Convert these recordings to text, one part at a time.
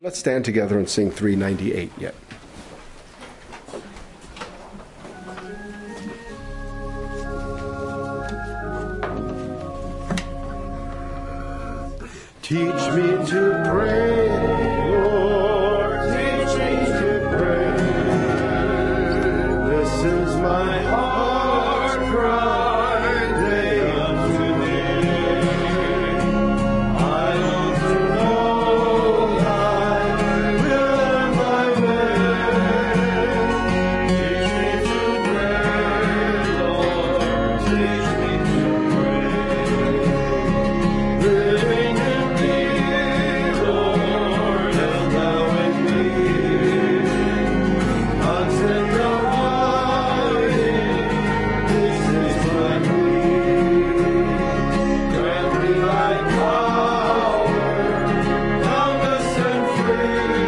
Let's stand together and sing 398 yet. Teach me to pray, Lord, teach me to pray. This is my heart cry, day unto day. I long to know thy will and thy way. Teach me to pray, Lord, teach me to pray. Living in thee, Lord, and thou in me. Constant abiding, this is my plea. Grant me thy power, boundless and free.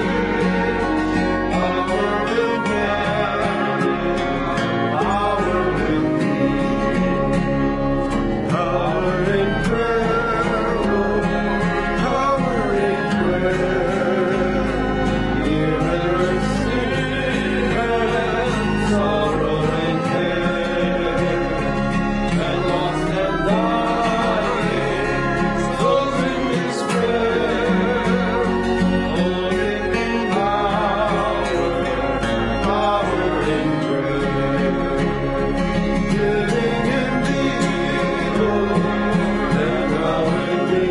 Power with man, power with thee. Power in prayer, Lord, power in prayer. Even sin and sorrow and care, and lost and dying, souls in despair. Oh, give me power, power in prayer. Living in thee, Lord, and thou in me.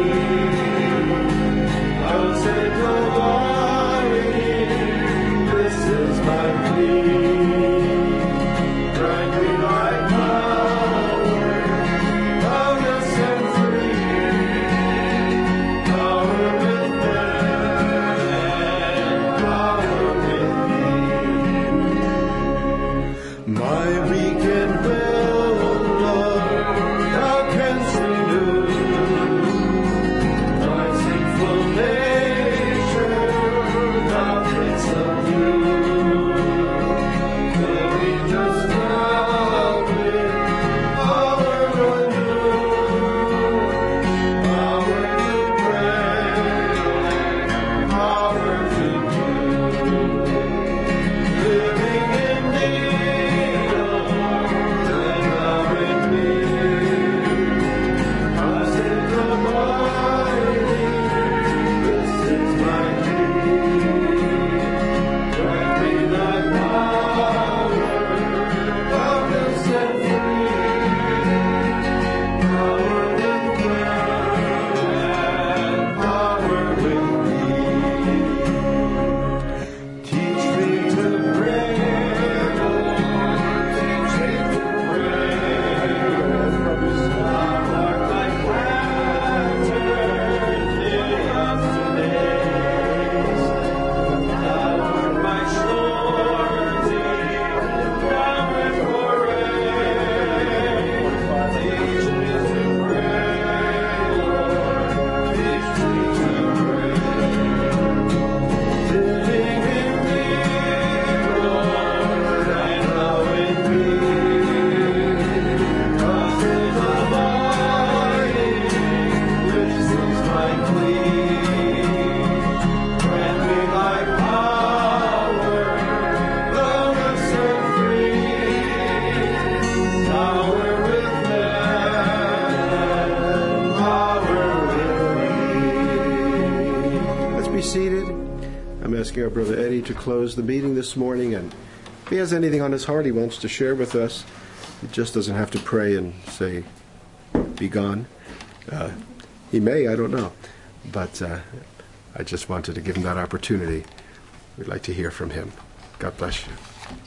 Constant abiding, this is my plea. Grant me thy power, boundless and free. Power with man, power with thee. My weakened will, Lord, thou canst renew. My sinful nature, thou canst subdue. Fill me just now with power anew. Power to pray, power to do. Living in thee, Lord, and thou in me. Constant abiding, this is my plea. Grant me thy power, boundless and free. Power with man, power with thee. Teach me to pray, Lord, teach me to pray. Thou art my pattern, day after day. Thou art my surety, now and forever. Teach me to pray, Lord, teach me to pray. Living in thee, Lord, and thou in me. Constant abiding, this is my plea. Grant me thy power, boundless and free. Power with man, power with me. Let's be seated. I'm asking our brother Eddie to close the meeting this morning, and if he has anything on his heart he wants to share with us, he just doesn't have to pray and say, be gone. He may, I don't know. But I just wanted to give him that opportunity. We'd like to hear from him. God bless you.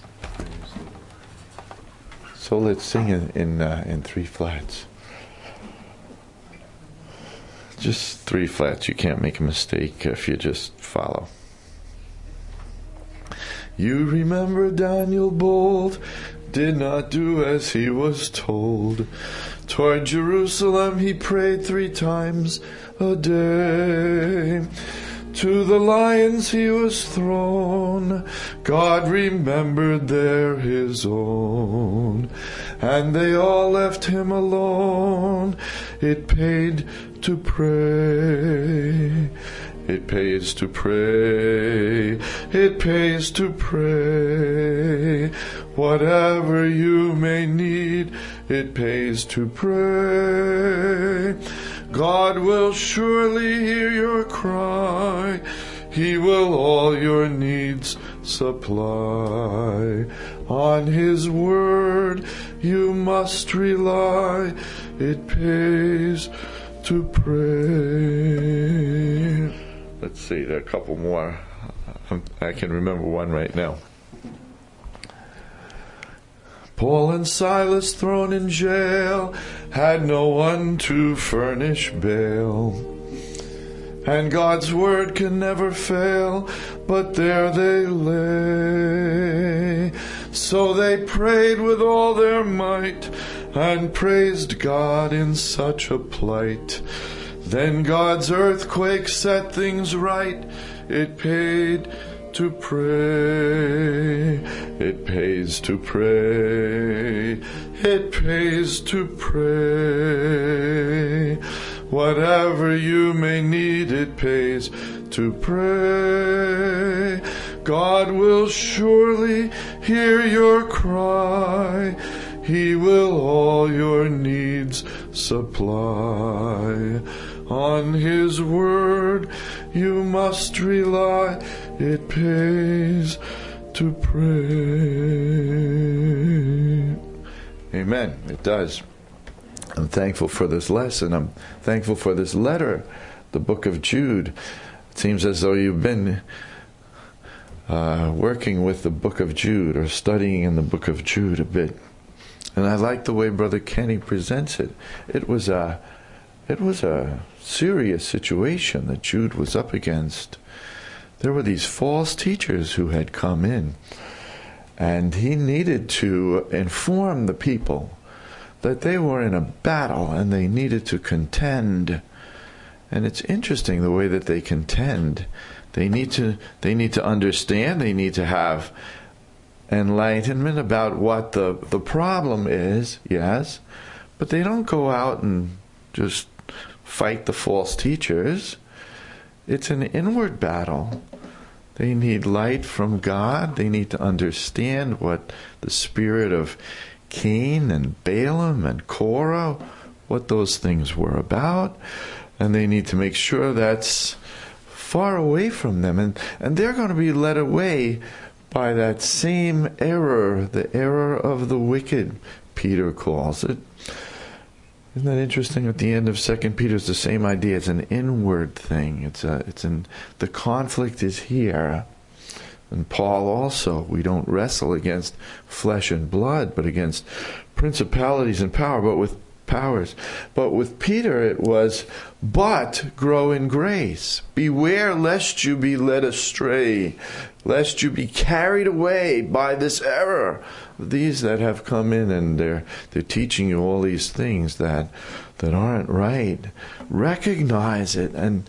So let's sing in three flats. Just three flats. You can't make a mistake if you just follow. You remember Daniel bold did not do as he was told. Toward Jerusalem he prayed 3 times a day. To the lions he was thrown. God remembered there his own. And they all left him alone. It paid to pray. It pays to pray. It pays to pray. Whatever you may need, it pays to pray. God will surely hear your cry. He will all your needs supply. On His word you must rely. It pays to pray. Let's see, there are a couple more. I can remember one right now. Paul and Silas thrown in jail, had no one to furnish bail. And God's word can never fail, but there they lay. So they prayed with all their might, and praised God in such a plight. Then God's earthquake set things right. It paid to pray. It pays to pray. It pays to pray. Whatever you may need, it pays to pray. God will surely hear your cry. He will all your needs supply. On His word you must rely. It pays to pray. Amen. It does. I'm thankful for this lesson. I'm thankful for this letter, the book of Jude. It seems as though you've been working with the book of Jude or studying in the book of Jude a bit. And I like the way Brother Kenny presents it. It was a serious situation that Jude was up against. There were these false teachers who had come in, and he needed to inform the people that they were in a battle and they needed to contend. And it's interesting the way that they contend. They need to understand, they need to have enlightenment about what the problem is, yes, but they don't go out and just fight the false teachers. It's an inward battle. They need light from God. They need to understand what the spirit of Cain and Balaam and Korah, what those things were about, and they need to make sure that's far away from them, and they're going to be led away by that same error, the error of the wicked, Peter calls it. Isn't that interesting? At the end of 2 Peter, it's the same idea. It's an inward thing. The conflict is here. And Paul also, we don't wrestle against flesh and blood, but against principalities and powers. But with Peter it was, but grow in grace. Beware lest you be led astray, lest you be carried away by this error. These that have come in and they're teaching you all these things that aren't right. Recognize it and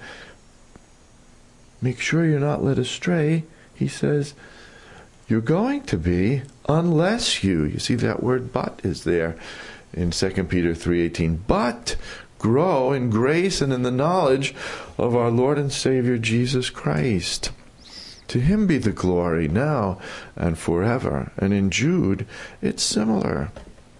make sure you're not led astray. He says, you're going to be unless you see that word but is there in 2 Peter 3:18. But grow in grace and in the knowledge of our Lord and Savior Jesus Christ. To Him be the glory now and forever. And in Jude, it's similar.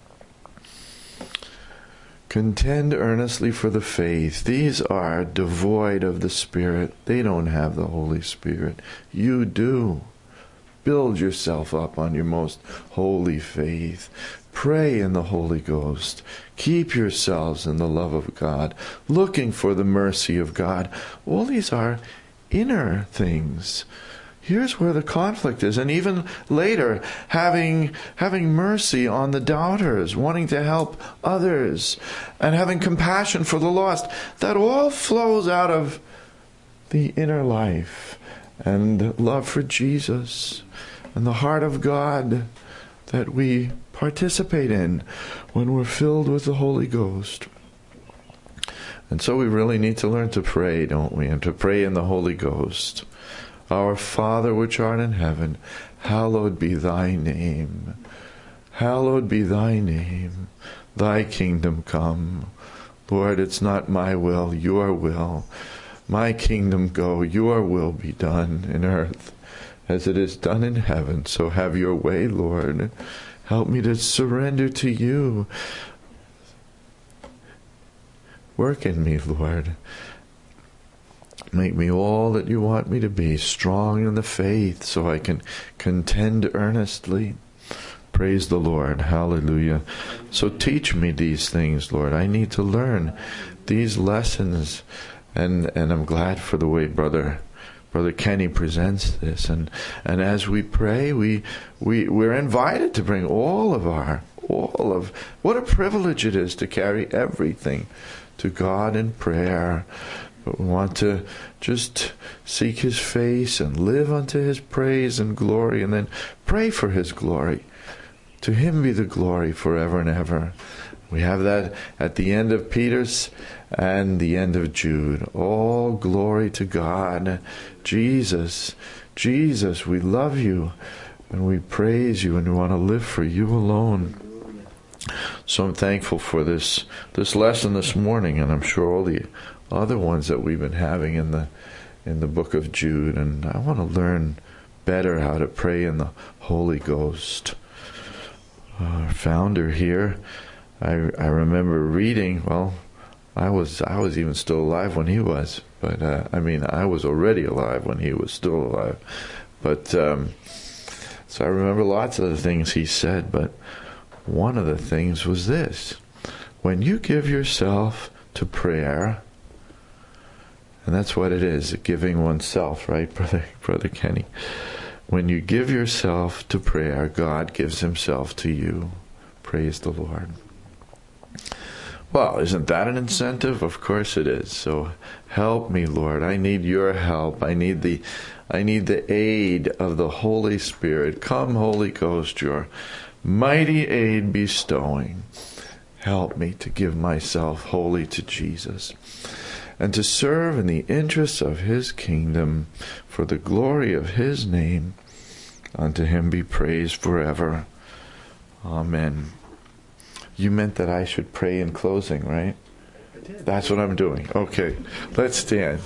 Contend earnestly for the faith. These are devoid of the Spirit. They don't have the Holy Spirit. You do. Build yourself up on your most holy faith. Pray in the Holy Ghost. Keep yourselves in the love of God, looking for the mercy of God. All these are inner things. Here's where the conflict is. And even later, having mercy on the doubters, wanting to help others, and having compassion for the lost. That all flows out of the inner life and love for Jesus and the heart of God that we participate in when we're filled with the Holy Ghost. And so we really need to learn to pray, don't we? And to pray in the Holy Ghost. Our Father which art in heaven, hallowed be thy name. Hallowed be thy name. Thy kingdom come. Lord, it's not my will, your will. My kingdom go, your will be done in earth as it is done in heaven. So have your way, Lord. Help me to surrender to you. Work in me, Lord. Make me all that you want me to be, strong in the faith, so I can contend earnestly. Praise the Lord. Hallelujah. So teach me these things, Lord. I need to learn these lessons. And I'm glad for the way Brother Kenny presents this. And as we pray, we're invited to bring all of what a privilege it is to carry everything to God in prayer. But we want to just seek His face and live unto His praise and glory, and then pray for His glory. To Him be the glory forever and ever. We have that at the end of Peter's and the end of Jude. All glory to God. Jesus, we love you and we praise you and we want to live for you alone. So I'm thankful for this lesson this morning, and I'm sure all the other ones that we've been having in the book of Jude. And I want to learn better how to pray in the Holy Ghost. Our founder here, I remember reading, well, I was even still alive when he was, but I was already alive when he was still alive. But so I remember lots of the things he said, but one of the things was this: when you give yourself to prayer, and that's what it is, giving oneself, right, Brother Kenny? When you give yourself to prayer, God gives Himself to you. Praise the Lord. Well, isn't that an incentive? Of course it is. So help me, Lord. I need your help. I need the aid of the Holy Spirit. Come, Holy Ghost, your mighty aid bestowing. Help me to give myself wholly to Jesus, and to serve in the interests of His kingdom for the glory of His name. Unto Him be praised forever. Amen. You meant that I should pray in closing, right? I did. That's what I'm doing. Okay, let's stand.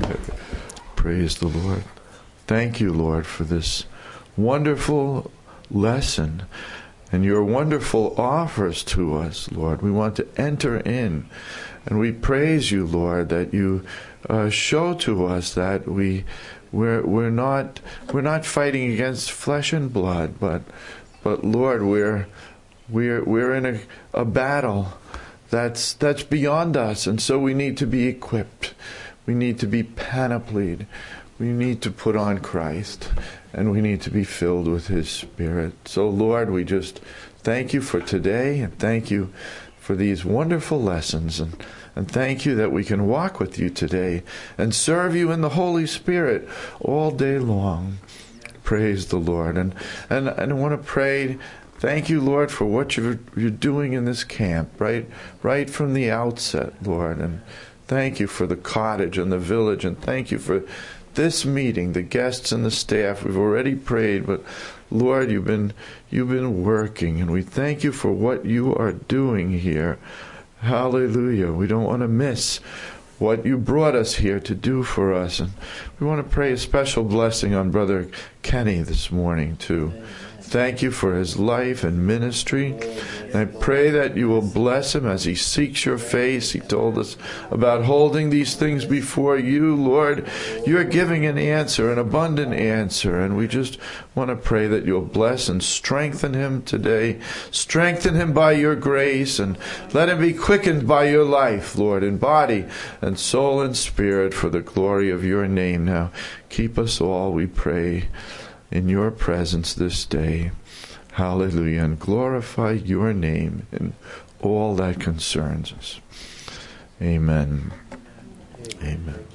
Praise the Lord. Thank you, Lord, for this wonderful lesson and your wonderful offers to us, Lord. We want to enter in. And we praise you, Lord, that you show to us that we're not fighting against flesh and blood, but Lord, we're in a battle that's beyond us, and so we need to be equipped. We need to be panoplied. We need to put on Christ, and we need to be filled with His Spirit. So, Lord, we just thank you for today, and thank you for these wonderful lessons, and thank you that we can walk with you today and serve you in the Holy Spirit all day long. Praise the Lord. And I want to pray, thank you, Lord, for what you're doing in this camp, right from the outset, Lord. And thank you for the cottage and the village, and thank you for this meeting, the guests and the staff. We've already prayed, but Lord, you've been working, and we thank you for what you are doing here. Hallelujah. We don't want to miss what you brought us here to do for us. And we want to pray a special blessing on Brother Kenny this morning too. Thank you for his life and ministry. And I pray that you will bless him as he seeks your face. He told us about holding these things before you, Lord. You're giving an answer, an abundant answer. And we just want to pray that you'll bless and strengthen him today. Strengthen him by your grace, and let him be quickened by your life, Lord, in body and soul and spirit, for the glory of your name. Now, keep us all, we pray, in your presence this day. Hallelujah. And glorify your name in all that concerns us. Amen. Amen.